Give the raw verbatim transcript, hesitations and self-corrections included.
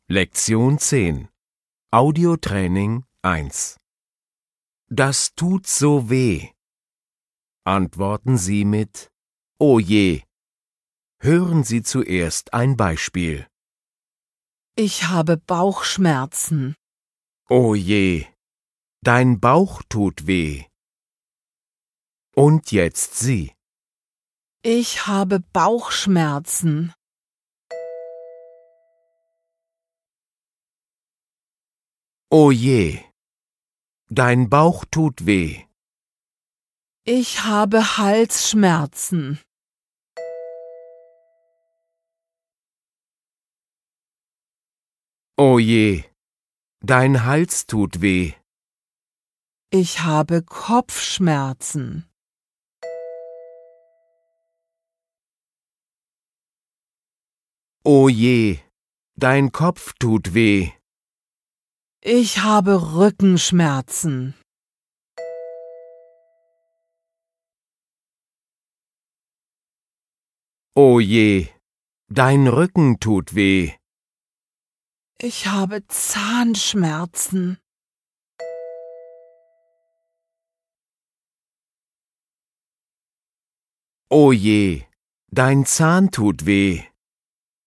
Lektion zehn. Audiotraining eins. Das tut so weh. Antworten Sie mit Oh je. Hören Sie zuerst ein Beispiel. Ich habe Bauchschmerzen. Oh je. Dein Bauch tut weh. Und jetzt Sie. Ich habe Bauchschmerzen. Oh je. Dein Bauch tut weh. Ich habe Halsschmerzen. Oh je. Dein Hals tut weh. Ich habe Kopfschmerzen. Oh je. Dein Kopf tut weh. Ich habe Rückenschmerzen. Oh je. Dein Rücken tut weh. Ich habe Zahnschmerzen. Oh je. Dein Zahn tut weh.